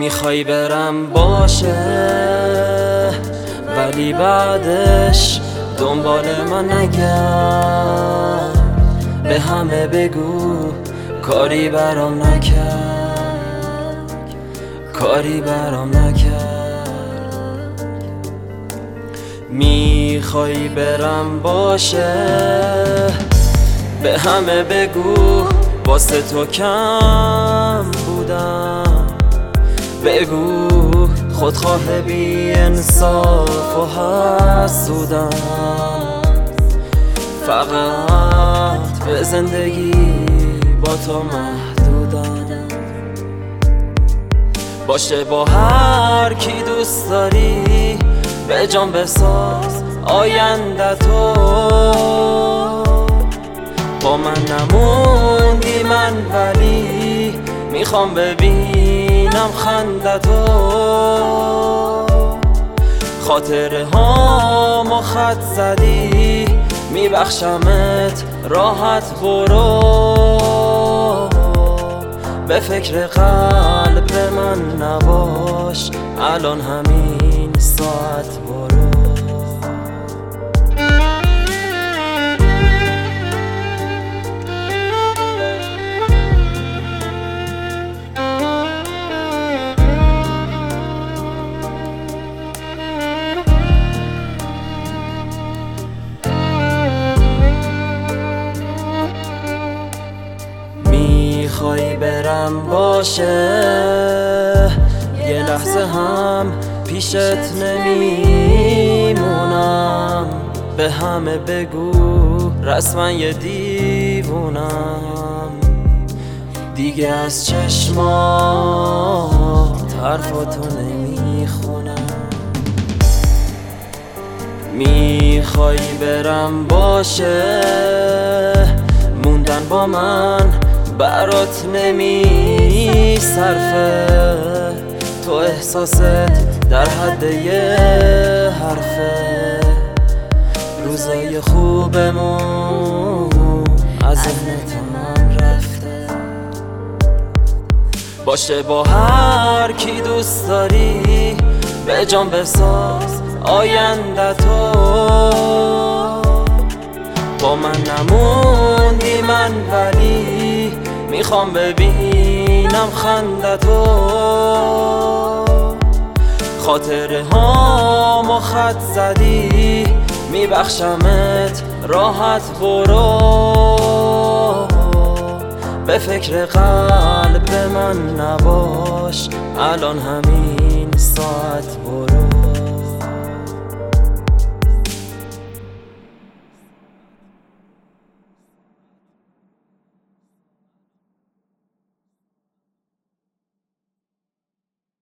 میخوای برم باشه ولی بعدش دنبال من نگرد، به همه بگو کاری برام نکرد، کاری برام نکرد. میخوای برم باشه به همه بگو واسه تو کم بودم، بگو خودخواه بی انصاف و حسودم، فقط به زندگی با تو محدودم. باشه با هر کی دوست داری به جان بساز آینده تو، با من نموندی من ولی میخوام ببینم خنده تو، خاطره هامو خط زدی میبخشمت راحت برو، به فکر قلب من نباش الان همین ساعت برو. میخوای برم باشه یه لحظه هم پیشت نمیمونم، به همه بگو رسما یه دیوونم، دیگه از چشمات حرفاتو نمیخونم. میخوای برم باشه موندن با من برات نمیصرفه، تو احساست در حد یه حرفه، روزای خوبمون از ذهنتم رفته. باشه با هر کی دوست داری به جان بساز آینده تو، با من نموندی من ولی میخوام ببینم خنده تو، خاطره هامو خط زدی میبخشمت راحت برو، به فکر قلب من نباش الان همین ساعت برو.